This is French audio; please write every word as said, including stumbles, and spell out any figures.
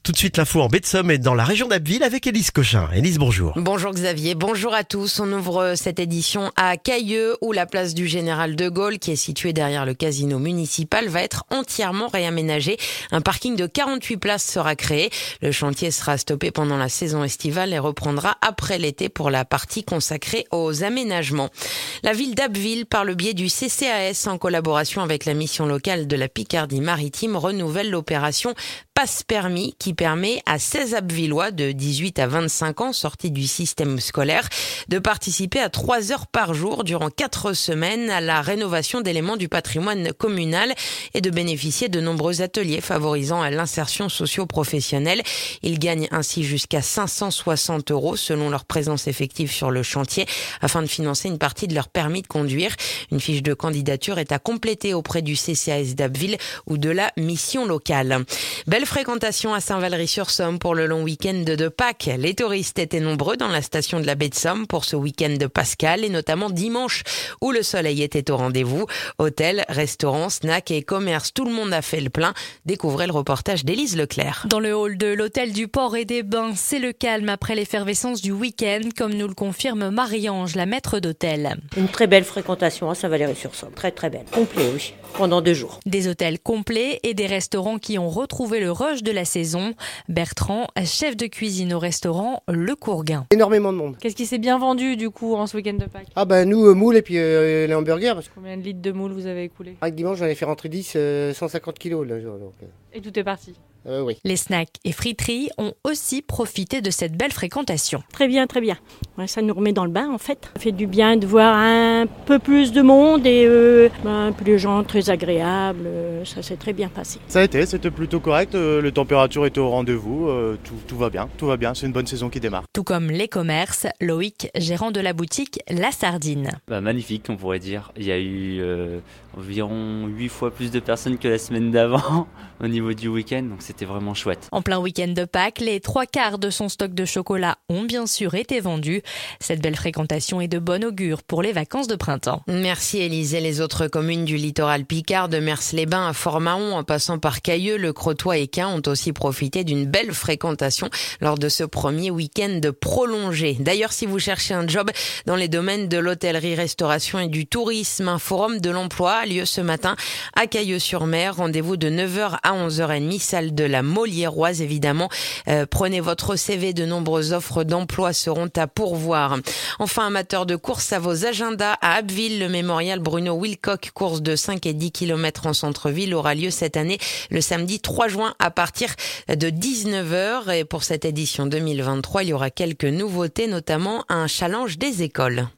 Tout de suite l'info en baie de Somme et dans la région d'Abbeville avec Élise Cochin. Élise, bonjour. Bonjour Xavier, bonjour à tous. On ouvre cette édition à Cailleux où la place du Général de Gaulle, qui est située derrière le casino municipal, va être entièrement réaménagée. Un parking de quarante-huit places sera créé. Le chantier sera stoppé pendant la saison estivale et reprendra après l'été pour la partie consacrée aux aménagements. La ville d'Abbeville, par le biais du C C A S en collaboration avec la mission locale de la Picardie-Maritime, renouvelle l'opération Passe Permis qui permet à seize Abbevillois de dix-huit à vingt-cinq ans sortis du système scolaire de participer à trois heures par jour durant quatre semaines à la rénovation d'éléments du patrimoine communal et de bénéficier de nombreux ateliers favorisant l'insertion socio-professionnelle. Ils gagnent ainsi jusqu'à cinq cent soixante euros selon leur présence effective sur le chantier afin de financer une partie de leur permis de conduire. Une fiche de candidature est à compléter auprès du C C A S d'Abbeville ou de la mission locale. Belle fréquentation à Saint-Valery-sur-Somme pour le long week-end de Pâques. Les touristes étaient nombreux dans la station de la baie de Somme pour ce week-end de Pascal et notamment dimanche où le soleil était au rendez-vous. Hôtels, restaurants, snacks et commerces, tout le monde a fait le plein. Découvrez le reportage d'Élise Leclerc. Dans le hall de l'hôtel du Port et des Bains, c'est le calme après l'effervescence du week-end, comme nous le confirme Marie-Ange, la maître d'hôtel. Une très belle fréquentation à Saint-Valery-sur-Somme, très très belle, complet oui, pendant deux jours. Des hôtels complets et des restaurants qui ont retrouvé le rush de la saison. Bertrand, chef de cuisine au restaurant Le Courguin. Énormément de monde. Qu'est-ce qui s'est bien vendu du coup en ce week-end de Pâques? Ah bah nous, euh, moules et puis euh, les hamburgers. Parce que Combien de litres de moules vous avez écoulé? avec dimanche j'en ai fait rentrer dix, euh, cent cinquante kilos le jour. Donc, euh, Et tout est parti. euh, oui. Les snacks et friteries ont aussi profité de cette belle fréquentation. Très bien, très bien. Ouais, ça nous remet dans le bain en fait. Ça fait du bien de voir un peu plus de monde et euh, ben, plus de gens très agréables. euh, Ça s'est très bien passé. Ça a été, c'était plutôt correct, euh, les températures étaient au rendez-vous, euh, tout, tout va bien, tout va bien, c'est une bonne saison qui démarre. Tout comme les commerces, Loïc, gérant de la boutique La Sardine. Bah, magnifique, on pourrait dire. Il y a eu euh, environ huit fois plus de personnes que la semaine d'avant au niveau du week-end, donc c'était vraiment chouette. En plein week-end de Pâques, les trois quarts de son stock de chocolat ont bien sûr été vendus. Cette belle fréquentation est de bon augure pour les vacances de printemps. Merci Élise. Et les autres communes du littoral picard, de Mers-les-Bains à Fort-Mahon, en passant par Cailleux, Le Crotoy et Caen, ont aussi profité d'une belle fréquentation lors de ce premier week-end prolongé. D'ailleurs, si vous cherchez un job dans les domaines de l'hôtellerie, restauration et du tourisme, un forum de l'emploi a lieu ce matin à Cailleux-sur-Mer. Rendez-vous de neuf heures à onze heures trente, salle de la Molièroise évidemment. Euh, prenez votre C V, de nombreuses offres d'emploi seront à pourvoir. Enfin, amateurs de course, à vos agendas à Abbeville, le mémorial Bruno Wilcock, course de cinq et dix kilomètres en centre-ville, aura lieu cette année le samedi trois juin à partir de dix-neuf heures. Et pour cette édition deux mille vingt-trois, il y aura quelques nouveautés, notamment un challenge des écoles.